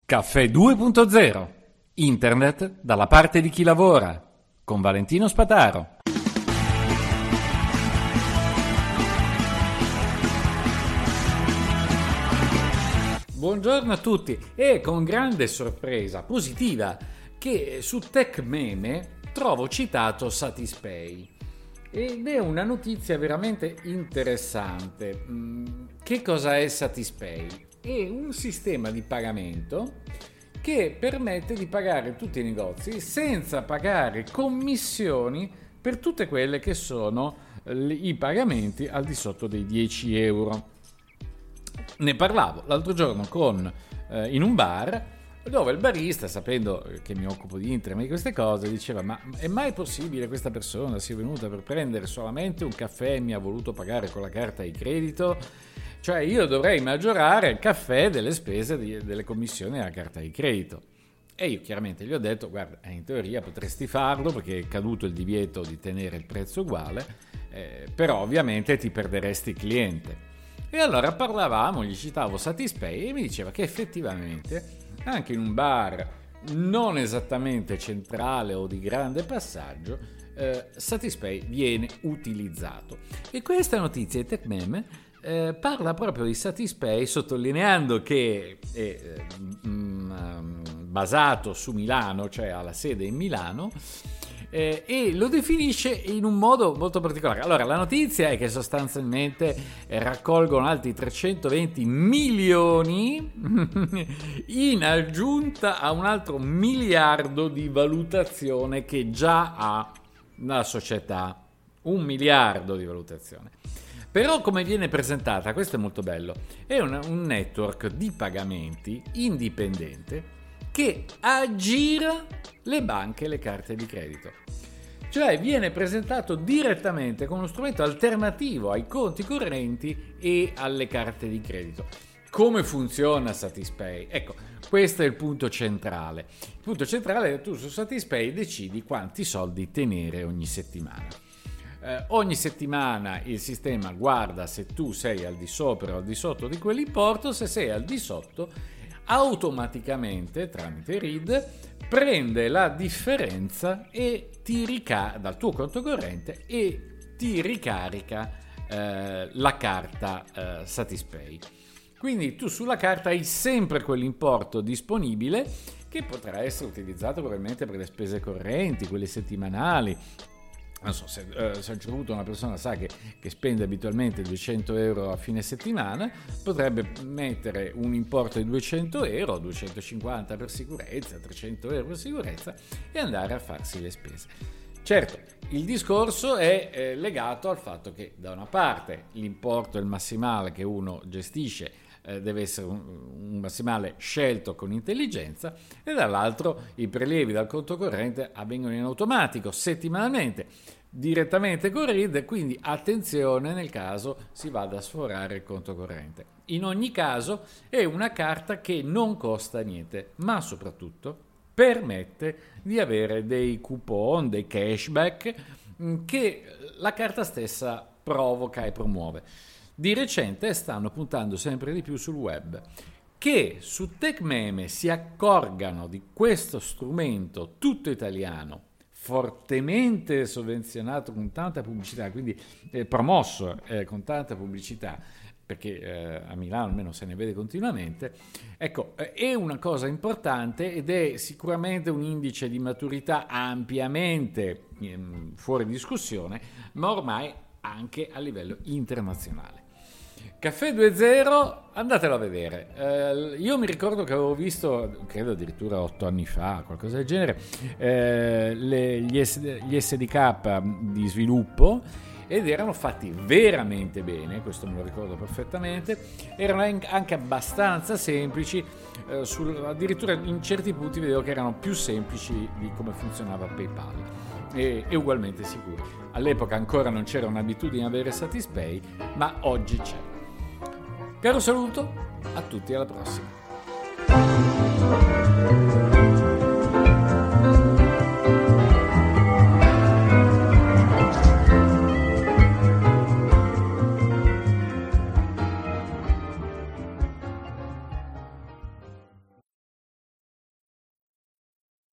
Caffè 2.0. Internet dalla parte di chi lavora. Con Valentino Spataro. Buongiorno a tutti e con grande sorpresa positiva che su TechMeme trovo citato Satispay. Ed è una notizia veramente interessante. Che cosa è Satispay? È un sistema di pagamento che permette di pagare tutti i negozi senza pagare commissioni per tutte quelle che sono i pagamenti al di sotto dei 10 euro. Ne parlavo l'altro giorno in un bar dove il barista, sapendo che mi occupo di internet e di queste cose, diceva: ma è mai possibile questa persona sia venuta per prendere solamente un caffè e mi ha voluto pagare con la carta di credito? Cioè io dovrei maggiorare il caffè delle spese delle commissioni alla carta di credito. E io chiaramente gli ho detto: guarda, in teoria potresti farlo perché è caduto il divieto di tenere il prezzo uguale, però ovviamente ti perderesti cliente. E allora parlavamo, gli citavo Satispay e mi diceva che effettivamente anche in un bar non esattamente centrale o di grande passaggio Satispay viene utilizzato. E questa notizia di TechMeme parla proprio di Satispay, sottolineando che è basato su Milano, cioè ha la sede in Milano, e lo definisce in un modo molto particolare. Allora, la notizia è che sostanzialmente raccolgono altri 320 milioni in aggiunta a un altro miliardo di valutazione che già ha la società. 1 miliardo di valutazione. Però come viene presentata, questo è molto bello, è un network di pagamenti indipendente che aggira le banche e le carte di credito. Cioè viene presentato direttamente come uno strumento alternativo ai conti correnti e alle carte di credito. Come funziona Satispay? Ecco, questo è il punto centrale. Il punto centrale è che tu su Satispay decidi quanti soldi tenere ogni settimana. Ogni settimana il sistema guarda se tu sei al di sopra o al di sotto di quell'importo. Se sei al di sotto, automaticamente tramite RID prende la differenza e dal tuo conto corrente e ti ricarica la carta Satispay. Quindi tu sulla carta hai sempre quell'importo disponibile che potrà essere utilizzato probabilmente per le spese correnti, quelle settimanali. Non so, se a un certo punto una persona sa che spende abitualmente 200 euro a fine settimana, potrebbe mettere un importo di 200 euro, 250 per sicurezza, 300 euro per sicurezza e andare a farsi le spese. Certo, il discorso è legato al fatto che da una parte l'importo, il massimale che uno gestisce, deve essere un massimale scelto con intelligenza, e dall'altro i prelievi dal conto corrente avvengono in automatico settimanalmente direttamente con RID, quindi attenzione nel caso si vada a sforare il conto corrente. In ogni caso è una carta che non costa niente, ma soprattutto permette di avere dei coupon, dei cashback che la carta stessa provoca e promuove. Di recente stanno puntando sempre di più sul web. Che su TechMeme si accorgano di questo strumento tutto italiano, fortemente sovvenzionato con tanta pubblicità, quindi promosso con tanta pubblicità, perché a Milano almeno se ne vede continuamente, ecco, è una cosa importante ed è sicuramente un indice di maturità ampiamente fuori discussione, ma ormai anche a livello internazionale. Caffè 2.0, andatelo a vedere. Io mi ricordo che avevo visto, credo addirittura 8 anni fa, qualcosa del genere, gli SDK di sviluppo, ed erano fatti veramente bene, questo me lo ricordo perfettamente, erano anche abbastanza semplici, addirittura in certi punti vedevo che erano più semplici di come funzionava PayPal e ugualmente sicuri. All'epoca ancora non c'era un'abitudine ad avere Satispay, ma oggi c'è. Caro saluto a tutti, alla prossima.